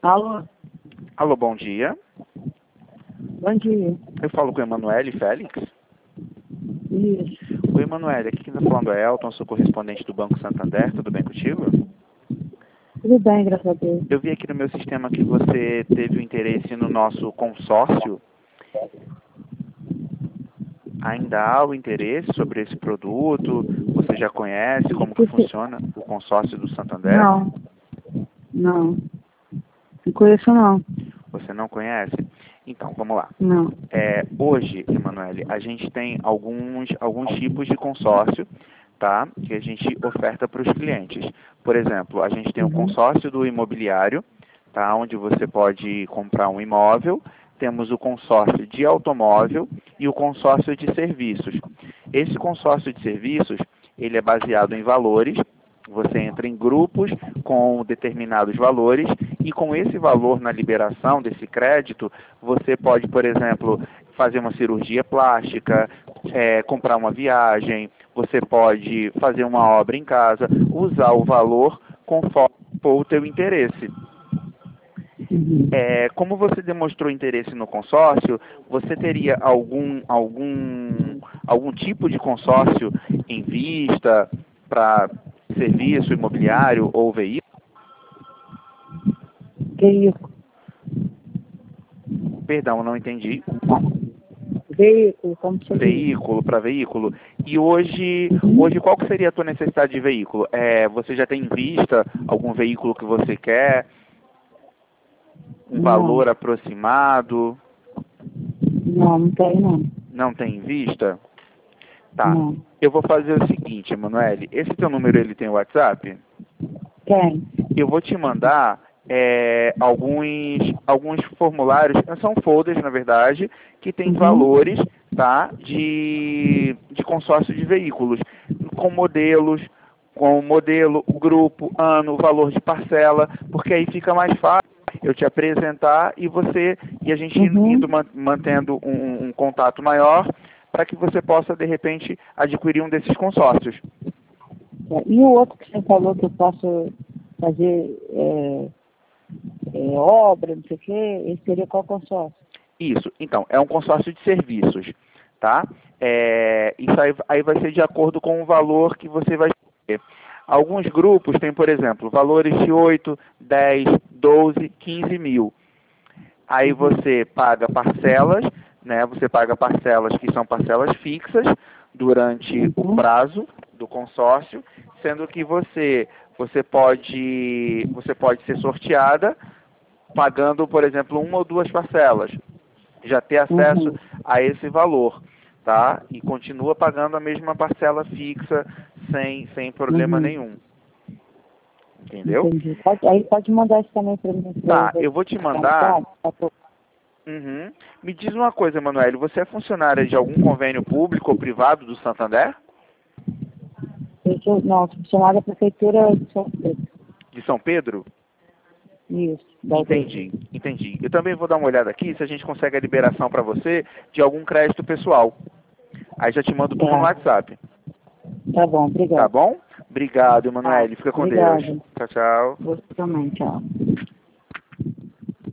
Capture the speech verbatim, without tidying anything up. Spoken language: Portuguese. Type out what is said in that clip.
Alô? Alô, bom dia. Bom dia. Eu falo com o Emanuele Félix. Isso. Oi, Emanuele, aqui quem está falando é Elton, sou correspondente do Banco Santander, tudo bem contigo? Tudo bem, graças a Deus. Eu vi aqui no meu sistema que você teve o interesse no nosso consórcio. Ainda há o interesse sobre esse produto? Você já conhece como que funciona o consórcio do Santander? Não. Não. Não conheço, não. Você não conhece? Então, vamos lá. Não. É, hoje, Emanuele, a gente tem alguns, alguns tipos de consórcio, tá? Que a gente oferta para os clientes. Por exemplo, a gente tem o Uhum. consórcio do imobiliário, tá? Onde você pode comprar um imóvel. Temos o consórcio de automóvel e o consórcio de serviços. Esse consórcio de serviços, ele é baseado em valores. Você entra em grupos com determinados valores e com esse valor na liberação desse crédito, você pode, por exemplo, fazer uma cirurgia plástica, é, comprar uma viagem, você pode fazer uma obra em casa, usar o valor conforme for o teu interesse. Uhum. É, como você demonstrou interesse no consórcio, você teria algum, algum, algum tipo de consórcio em vista para serviço imobiliário ou veículo? Veículo. Perdão, não entendi. Veículo, como você diz. Veículo para veículo. E hoje, Uhum. hoje qual que seria a tua necessidade de veículo? É, você já tem em vista algum veículo que você quer? Um Não. valor aproximado? Não, não tem, não. Não tem em vista? Tá. Não. Eu vou fazer o seguinte, Emanuele. Esse teu número, ele tem WhatsApp? Tem. Eu vou te mandar é, alguns, alguns formulários, são folders, na verdade, que tem Uhum. valores, tá, de, de consórcio de veículos, com modelos, com modelo, grupo, ano, valor de parcela, porque aí fica mais fácil eu te apresentar e você e a gente Uhum. indo man- mantendo um, um contato maior para que você possa, de repente, adquirir um desses consórcios. É, e o outro que você falou que eu posso fazer é, é, obra, não sei o quê, esse seria qual consórcio? Isso. Então, é um consórcio de serviços, tá? É, isso aí, aí vai ser de acordo com o valor que você vai ter. Alguns grupos têm, por exemplo, valores de oito, dez, doze, quinze mil. Aí Uhum. você paga parcelas, né? Você paga parcelas que são parcelas fixas durante o Uhum. prazo do consórcio, sendo que você você pode você pode ser sorteada pagando, por exemplo, uma ou duas parcelas, já ter acesso Uhum. a esse valor, tá? E continua pagando a mesma parcela fixa sem sem problema Uhum. nenhum. Entendeu? Entendi. Pode, aí pode mandar isso também para mim. Pra eu Tá, ver eu vou te se tá mandar. claro, tá bom. Uhum. Me diz uma coisa, Emanuele, você é funcionária de algum convênio público ou privado do Santander? Eu sou, não, sou funcionária da prefeitura de São Pedro. De São Pedro? Isso, da aldeia. Entendi, entendi. Eu também vou dar uma olhada aqui se a gente consegue a liberação para você de algum crédito pessoal. Aí já te mando tudo no Tá, WhatsApp. tá bom, Tá obrigado. bom? Obrigado, Tá, Emanuele. Fica com Deus. obrigada. Tchau, tchau. Você também, tchau.